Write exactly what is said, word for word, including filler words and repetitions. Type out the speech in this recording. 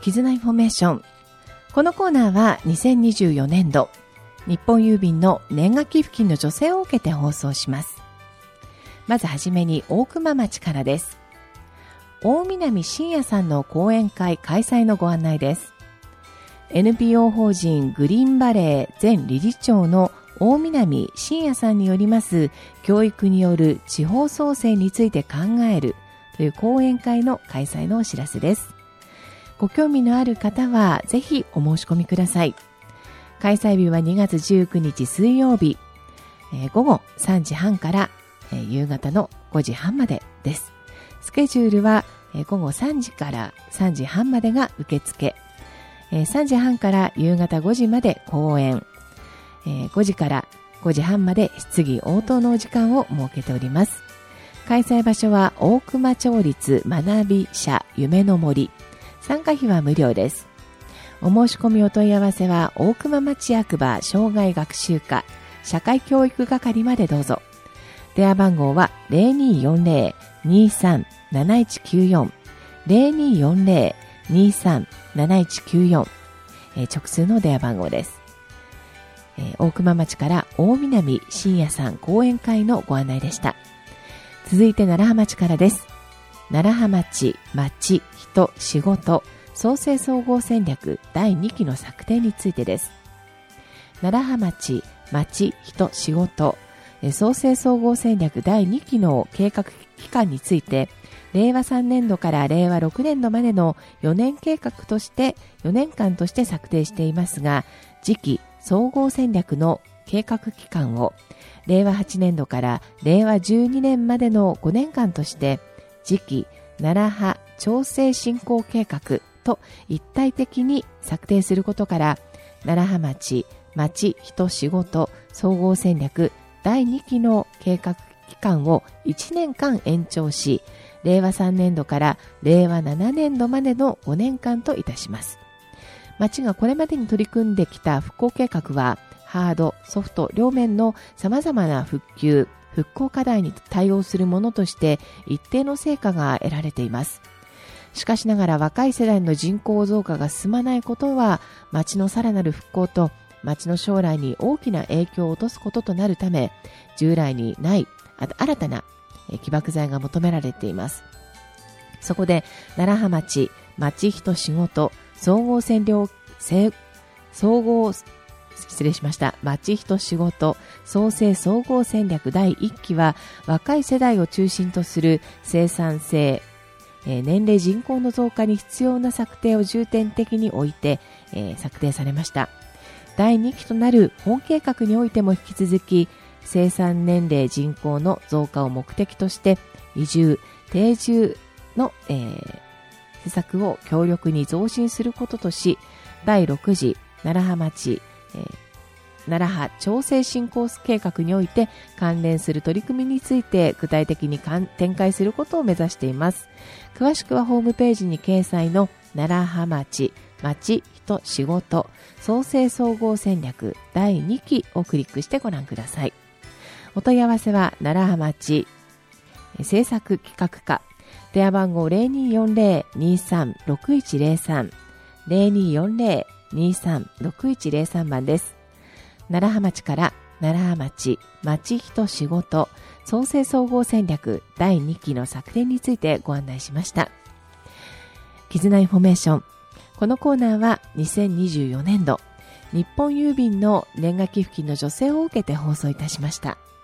絆インフォメーション。このコーナーはにせんにじゅうよねんど日本郵便の年賀寄付金の助成を受けて放送します。まずはじめに大熊町からです。大南信也さんの講演会開催のご案内です。エヌピーオー 法人グリーンバレー前理事長の大南信也さんによります教育による地方創生について考えるという講演会の開催のお知らせです。ご興味のある方はぜひお申し込みください。開催日はにがつじゅうくにち水曜日、えー、午後さんじはんから、えー、夕方のごじはんまでです。スケジュールは、えー、午後さんじからさんじはんまでが受付、えー、さんじはんから夕方ごじまで講演、えー、ごじからごじはんまで質疑応答のお時間を設けております。開催場所は大熊町立学び舎夢の森。参加費は無料です。お申し込みお問い合わせは大熊町役場障害学習課社会教育係までどうぞ。電話番号は ゼロにーよんゼロ にーさん なないちきゅうよん ゼロにーよんゼロ にーさん なないちきゅうよん、えー、直通の電話番号です。えー、大熊町から大南信也さん講演会のご案内でした。続いて楢葉町からです。楢葉町町人仕事創生総合戦略だいにきの策定についてです。楢葉町町人仕事創生総合戦略だいにきの計画期間について、れいわさんねんどかられいわろくねんどまでのよねん計画としてよねんかんとして策定していますが、次期総合戦略の計画期間をれいわはちねんどかられいわじゅうにねんまでのごねんかんとして次期楢葉調整振興計画と一体的に策定することから、楢葉町町人仕事総合戦略だいにきの計画期間をいちねんかん延長し、れいわさんねんどかられいわななねんどまでのごねんかんといたします。町がこれまでに取り組んできた復興計画は、ハード、ソフト両面の様々な復旧、復興課題に対応するものとして一定の成果が得られています。しかしながら若い世代の人口増加が進まないことは、町のさらなる復興と町の将来に大きな影響を落とすこととなるため、従来にない新たな起爆剤が求められています。そこで楢葉町町人仕事総合占領総合失礼しました町人仕事創生総合戦略だいいっきは、若い世代を中心とする生産性、えー、年齢人口の増加に必要な策定を重点的に置いて、えー、策定されました。だいにきとなる本計画においても引き続き、生産年齢人口の増加を目的として移住定住の、えー、施策を強力に増進することとし、だいろく次楢葉町、えー、楢葉調整振興計画において関連する取り組みについて具体的に展開することを目指しています。詳しくはホームページに掲載の楢葉町町人仕事創生総合戦略だいにきをクリックしてご覧ください。お問い合わせは楢葉町政策企画課、電話番号 ゼロにーよんゼロ にーさん ろくいちゼロさん ゼロにーよんゼロ にーさん ろくいちゼロさん 番です。楢葉町から楢葉町町人仕事創生総合戦略だいにきの策定についてご案内しました。絆インフォメーション。このコーナーはにせんにじゅうよねんど日本郵便の年賀寄付金の助成を受けて放送いたしました。